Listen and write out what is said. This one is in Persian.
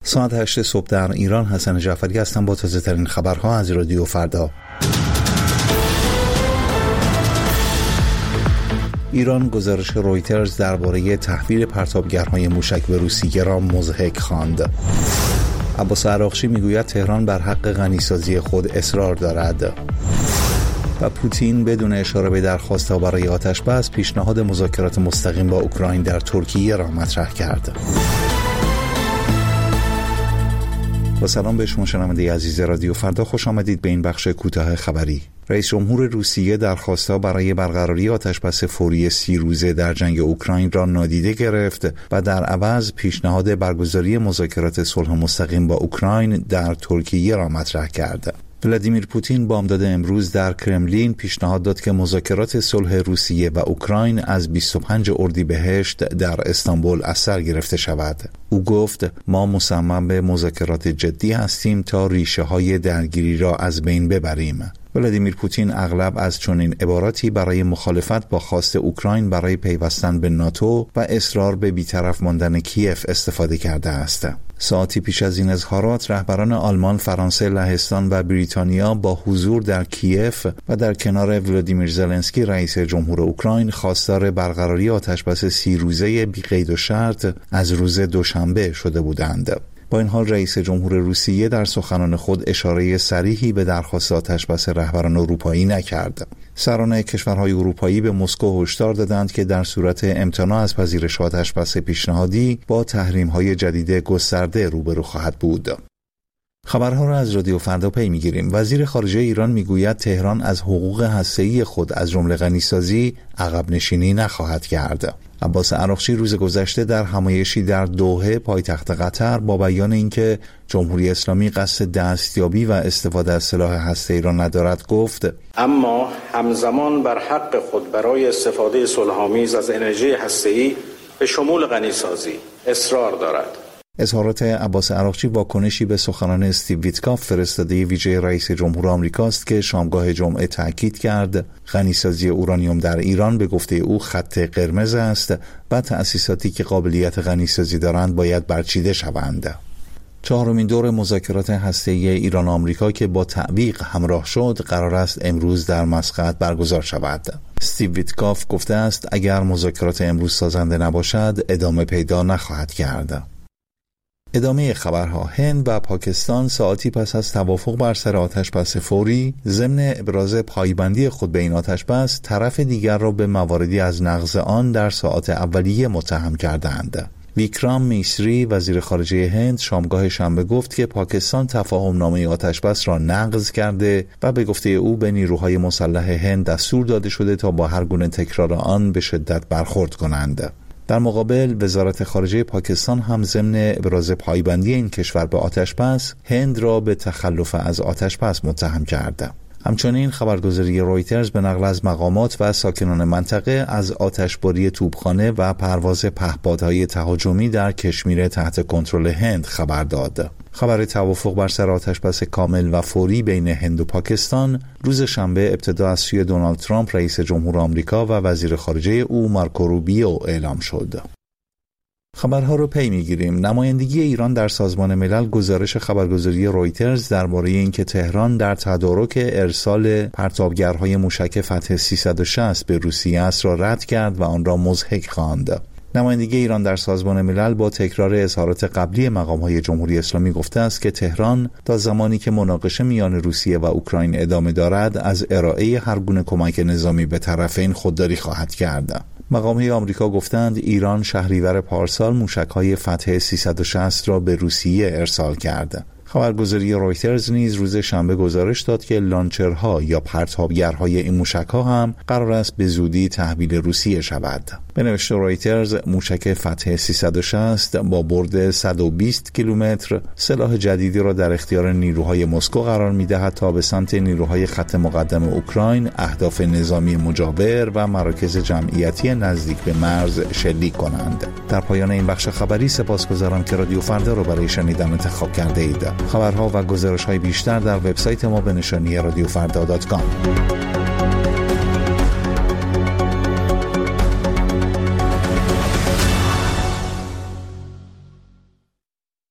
ساعت 8 صبح در ایران. حسن جعفری هستم با تازه ترین خبرها از رادیو فردا. ایران گزارش رویترز درباره تحویل پرتابگرهای موشک به روسیه را مضحک خواند. عباس عراقچی میگوید تهران بر حق غنیسازی خود اصرار دارد. و پوتین بدون اشاره به درخواست‌ها برای آتش‌بس پیشنهاد مذاکرات مستقیم با اوکراین در ترکیه را مطرح کرد. با سلام به شما شنونده عزیز رادیو فردا، خوش آمدید به این بخش کوتاه خبری. رئیس جمهور روسیه درخواست‌ها برای برقراری آتش‌بس فوری 30 روزه در جنگ اوکراین را نادیده گرفت و در عوض پیشنهاد برگزاری مذاکرات صلح مستقیم با اوکراین در ترکیه را مطرح کرد. ولادیمیر پوتین بامداد امروز در کرملین پیشنهاد داد که مذاکرات صلح روسیه و اوکراین از 25 اردیبهشت در استانبول از سر گرفته شود. او گفت ما مصمم به مذاکرات جدی هستیم تا ریشه‌های درگیری را از بین ببریم. ولادیمیر پوتین اغلب از چنین عباراتی برای مخالفت با خواست اوکراین برای پیوستن به ناتو و اصرار به بی‌طرف ماندن کیف استفاده کرده است. ساعتی پیش از این اظهارات رهبران آلمان، فرانسه، لهستان و بریتانیا با حضور در کیف و در کنار ولادیمیر زلنسکی رئیس جمهور اوکراین خواستار برقراری آتش‌بس 30 روزه بی قید و شرط از روز دوشنبه شده بودند. با این حال رئیس جمهور روسیه در سخنان خود اشاره صریحی به درخواست آتش‌بس رهبران اروپایی نکرد. سران کشورهای اروپایی به مسکو هشدار دادند که در صورت امتناع از پذیرش آتش‌بس پیشنهادی با تحریم‌های جدید گسترده روبرو خواهد بود. خبرها را از رادیو فردا پی می‌گیریم. وزیر خارجه ایران میگوید تهران از حقوق هسته‌ای خود از جمله غنیسازی عقب نشینی نخواهد کرد. عباس عراقچی روز گذشته در همایشی در دوحه پایتخت قطر با بیان اینکه جمهوری اسلامی قصد دستیابی و استفاده از سلاح هسته‌ای را ندارد گفت: اما همزمان بر حق خود برای استفاده صلح‌آمیز از انرژی هسته‌ای به شمول غنیسازی اصرار دارد. اظهارات عباس عراقچی واکنشی به سخنان استیو ویتکاف فرستاده ویژه رئیس جمهور آمریکاست که شامگاه جمعه تاکید کرد غنیسازی اورانیوم در ایران به گفته او خط قرمز است و تأسیساتی که قابلیت غنیسازی دارند باید برچیده شوند. چهارمین دور مذاکرات هسته‌ای ایران و آمریکا که با تعویق همراه شد قرار است امروز در مسقط برگزار شود. استیو ویتکاف گفته است اگر مذاکرات امروز سازنده نباشد ادامه پیدا نخواهد کرد. ادامه خبرها. هند و پاکستان ساعتی پس از توافق بر سر آتش‌بس فوری ضمن ابراز پایبندی خود به این آتش‌بس طرف دیگر را به مواردی از نقض آن در ساعات اولیه متهم کردند. ویکرام میسری وزیر خارجه هند شامگاه شنبه گفت که پاکستان تفاهمنامه آتش‌بس را نقض کرده و به گفته او به نیروهای مسلح هند دستور داده شده تا با هر گونه تکرار آن به شدت برخورد کنند. در مقابل وزارت خارجه پاکستان هم ضمن ابراز پایبندی این کشور به آتش‌بس هند را به تخلف از آتش‌بس متهم کرد. همچنین خبرگزاری رویترز به نقل از مقامات و ساکنان منطقه از آتشباری توپخانه و پرواز پهپادهای تهاجمی در کشمیر تحت کنترل هند خبر داد. خبر توافق بر سر آتش‌بس کامل و فوری بین هند و پاکستان روز شنبه ابتدا از سوی دونالد ترامپ رئیس جمهور آمریکا و وزیر خارجه او مارکو روبیو اعلام شد. خبرها رو پی میگیریم. نمایندگی ایران در سازمان ملل گزارش خبرگزاری رویترز درباره اینکه تهران در تدارک ارسال پرتابگرهای موشک فتح 360 به روسیه است را رد کرد و آن را مضحک خواند. نمایندگی ایران در سازمان ملل با تکرار اظهارات قبلی مقام‌های جمهوری اسلامی گفته است که تهران تا زمانی که مناقشه میان روسیه و اوکراین ادامه دارد از ارائه هر گونه کمک نظامی به طرفین خودداری خواهد کرد. مقام‌های آمریکا گفتند ایران شهریور پارسال موشک‌های فتح 360 را به روسیه ارسال کرد. خبرگزاری رویترز نیز روز شنبه گزارش داد که لانچرها یا پرتابگرهای این موشک‌ها هم قرار است به زودی تحویل روسیه شود. به نوشت رویترز موشک فتح 360 با برد 120 کیلومتر سلاح جدیدی را در اختیار نیروهای مسکو قرار می‌دهد تا به سمت نیروهای خط مقدم اوکراین، اهداف نظامی مجاور و مراکز جمعیتی نزدیک به مرز شلیک کنند. در پایان این بخش خبری سپاسگزارم که رادیو فردا را برای شنیدن انتخاب کرده اید. خبرها و گزارش‌های بیشتر در وبسایت ما به نشانی radiofrda.com.